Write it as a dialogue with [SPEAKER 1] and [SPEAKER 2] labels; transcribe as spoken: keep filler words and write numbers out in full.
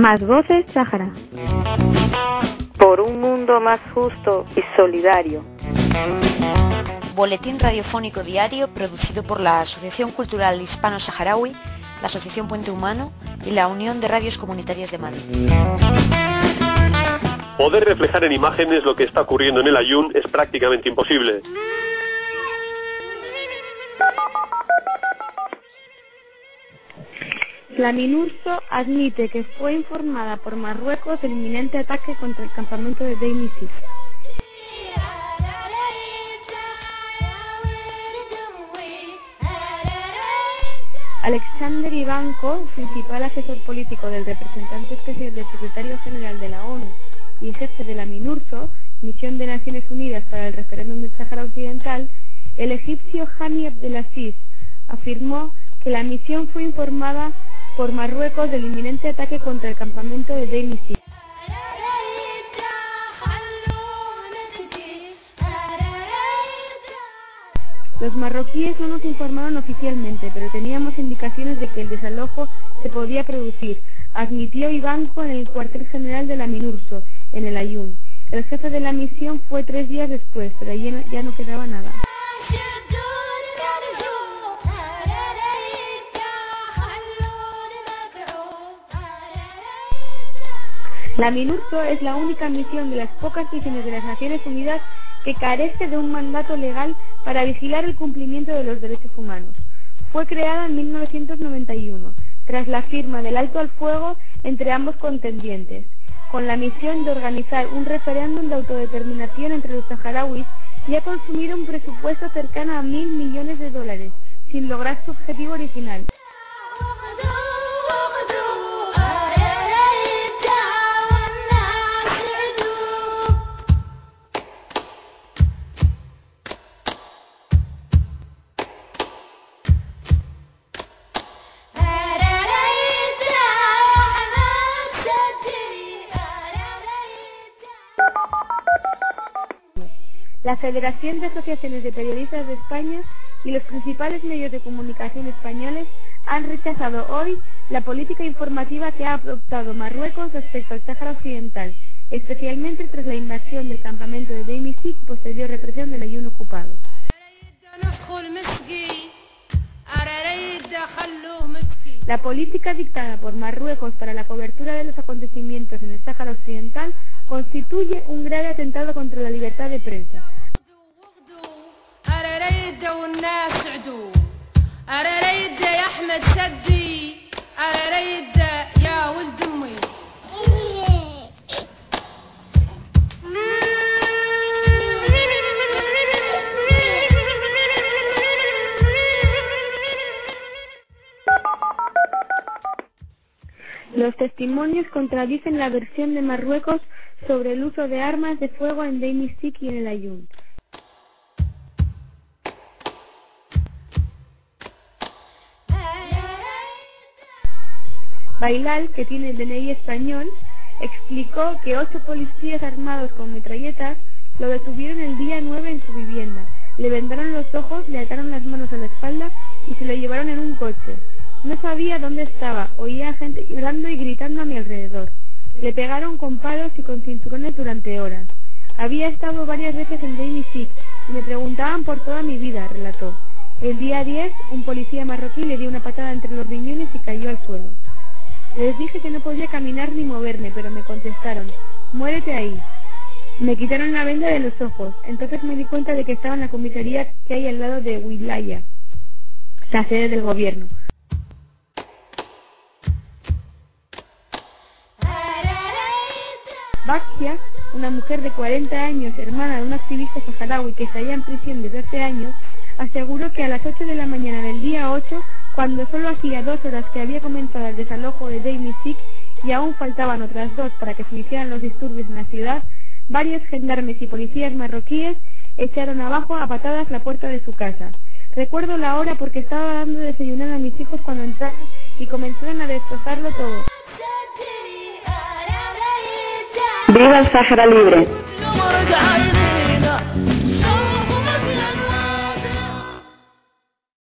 [SPEAKER 1] Más voces Sáhara.
[SPEAKER 2] Por un mundo más justo y solidario.
[SPEAKER 3] Boletín radiofónico diario producido por la Asociación Cultural Hispano-Saharaui, la Asociación Puente Humano y la Unión de Radios Comunitarias de Madrid.
[SPEAKER 4] Poder reflejar en imágenes lo que está ocurriendo en el Aaiún es prácticamente imposible.
[SPEAKER 1] La MINURSO admite que fue informada por Marruecos del inminente ataque contra el campamento de Deir Izzig. Alexander Ivanko, principal asesor político del representante especial del secretario general de la ONU y jefe de la MINURSO, Misión de Naciones Unidas para el Referéndum del Sáhara Occidental, el egipcio Hani Abdelaziz afirmó que la misión fue informada por Marruecos del inminente ataque contra el campamento de Deir Izzig. Los marroquíes no nos informaron oficialmente, pero teníamos indicaciones de que el desalojo se podía producir, admitió Ivanko en el cuartel general de la MINURSO, en el Aaiún. El jefe de la misión fue tres días después, pero allí no, ya no quedaba nada. La MINURSO es la única misión de las pocas misiones de las Naciones Unidas que carece de un mandato legal para vigilar el cumplimiento de los derechos humanos. Fue creada en mil novecientos noventa y uno, tras la firma del alto al fuego entre ambos contendientes, con la misión de organizar un referéndum de autodeterminación entre los saharauis, y ha consumido un presupuesto cercano a mil millones de dólares, sin lograr su objetivo original. La Federación de Asociaciones de Periodistas de España y los principales medios de comunicación españoles han rechazado hoy la política informativa que ha adoptado Marruecos respecto al Sáhara Occidental, especialmente tras la invasión del campamento de Deir Izzig y posterior represión del Aaiún ocupado. La política dictada por Marruecos para la cobertura de los acontecimientos en el Sáhara Occidental constituye un grave atentado contra la libertad de prensa. Los testimonios contradicen la versión de Marruecos sobre el uso de armas de fuego en Deir Izzig y en el Aaiún. Bailal, que tiene el D N I español, explicó que ocho policías armados con metralletas lo detuvieron el día nueve en su vivienda, le vendaron los ojos, le ataron las manos a la espalda y se lo llevaron en un coche. No sabía dónde estaba, oía a gente llorando y gritando a mi alrededor. Le pegaron con palos y con cinturones durante horas. Había estado varias veces en Deir Izzig y me preguntaban por toda mi vida, relató. El día diez, un policía marroquí le dio una patada entre los riñones y cayó al suelo. Les dije que no podía caminar ni moverme, pero me contestaron, muérete ahí. Me quitaron la venda de los ojos, entonces me di cuenta de que estaba en la comisaría que hay al lado de Wilaya, la sede del gobierno. Bakia, una mujer de cuarenta años, hermana de un activista saharaui que está ya en prisión desde hace años, aseguró que a las ocho de la mañana del día ocho, cuando solo hacía dos horas que había comenzado el desalojo de Deir Izzig y aún faltaban otras dos para que se iniciaran los disturbios en la ciudad, varios gendarmes y policías marroquíes echaron abajo a patadas la puerta de su casa. Recuerdo la hora porque estaba dando de desayunar a mis hijos cuando entraron y comenzaron a destrozarlo todo.
[SPEAKER 2] ¡Viva el Sáhara libre!